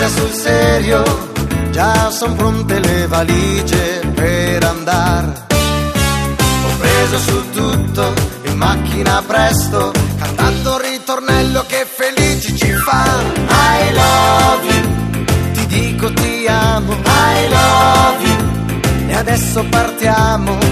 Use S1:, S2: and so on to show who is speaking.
S1: sul serio, già son pronte le valigie per andare. Ho preso su tutto, in macchina presto, cantando un ritornello che felici ci fa. I love you, ti dico ti amo, I love you, e adesso partiamo